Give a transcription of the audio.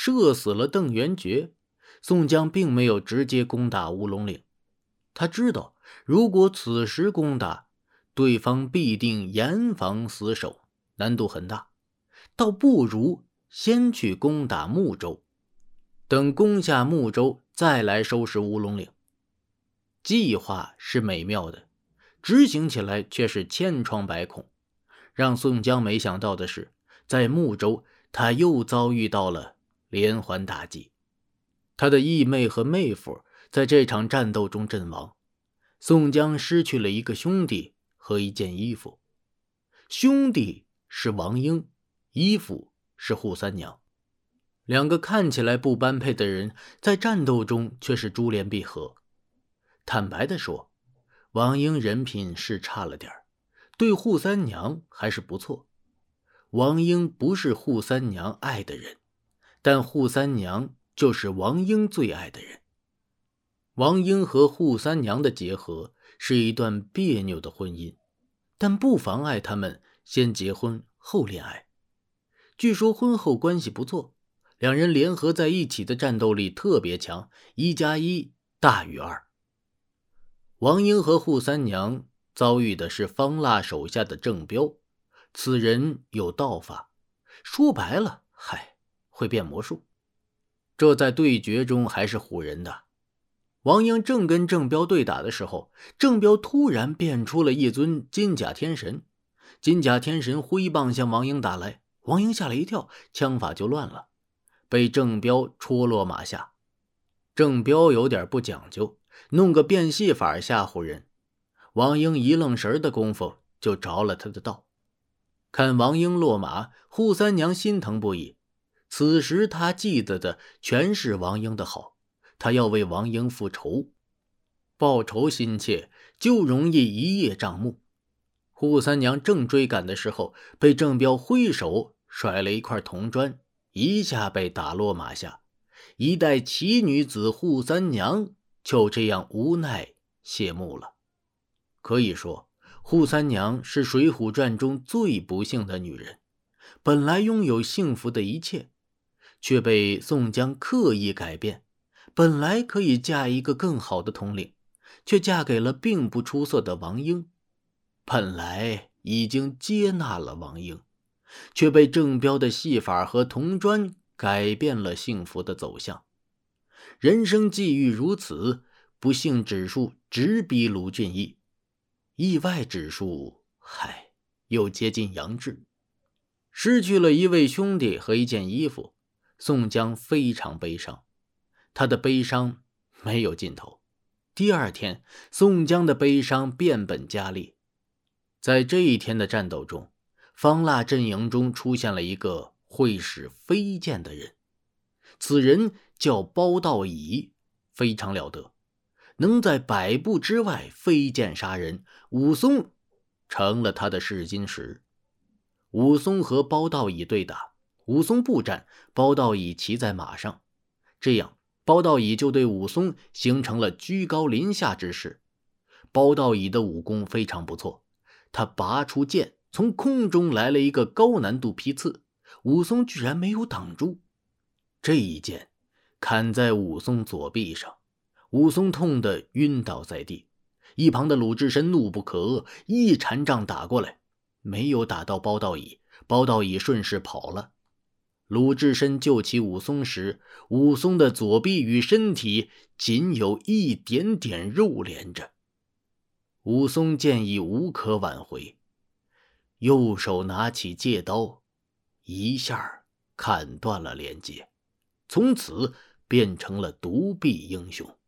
射死了邓元觉，宋江并没有直接攻打乌龙岭。他知道如果此时攻打，对方必定严防死守，难度很大，倒不如先去攻打睦州，等攻下睦州再来收拾乌龙岭。计划是美妙的，执行起来却是千疮百孔。让宋江没想到的是，在睦州他又遭遇到了连环打击。他的义妹和妹夫在这场战斗中阵亡，宋江失去了一个兄弟和一件衣服。兄弟是王英，衣服是扈三娘。两个看起来不般配的人，在战斗中却是珠联璧合。坦白地说，王英人品是差了点，对扈三娘还是不错。王英不是扈三娘爱的人，但扈三娘就是王英最爱的人。王英和扈三娘的结合是一段别扭的婚姻，但不妨碍他们先结婚后恋爱。据说婚后关系不错，两人联合在一起的战斗力特别强，1+1大于2。王英和扈三娘遭遇的是方腊手下的郑彪，此人有道法，说白了，会变魔术。这在对决中还是唬人的。王英正跟郑彪对打的时候，郑彪突然变出了一尊金甲天神，金甲天神挥棒向王英打来，王英吓了一跳，枪法就乱了，被郑彪戳落马下。郑彪有点不讲究，弄个变戏法吓唬人，王英一愣神的功夫就着了他的道。看王英落马，扈三娘心疼不已，此时他记得的全是王英的好，他要为王英复仇，报仇心切就容易一叶障目。扈三娘正追赶的时候，被郑彪挥手甩了一块铜砖，一下被打落马下，一代奇女子扈三娘就这样无奈谢幕了。可以说，扈三娘是水浒传中最不幸的女人，本来拥有幸福的一切，却被宋江刻意改变，本来可以嫁一个更好的统领，却嫁给了并不出色的王英。本来已经接纳了王英，却被郑彪的戏法和铜砖改变了幸福的走向。人生际遇如此，不幸指数直逼卢俊义，意外指数又接近杨志。失去了一位兄弟和一件衣服，宋江非常悲伤，他的悲伤没有尽头。第二天，宋江的悲伤变本加厉。在这一天的战斗中，方腊阵营中出现了一个会使飞剑的人，此人叫包道乙，非常了得，能在100步之外飞剑杀人，武松成了他的试金石。武松和包道乙对打，武松步战，包道乙骑在马上，这样包道乙就对武松形成了居高临下之势。包道乙的武功非常不错，他拔出剑，从空中来了一个高难度劈刺，武松居然没有挡住。这一剑砍在武松左臂上，武松痛得晕倒在地。一旁的鲁智深怒不可遏，一禅杖打过来，没有打到包道乙，包道乙顺势跑了。鲁智深救起武松时，武松的左臂与身体仅有一点点肉连着。武松见已无可挽回，右手拿起戒刀，一下砍断了连接，从此变成了独臂英雄。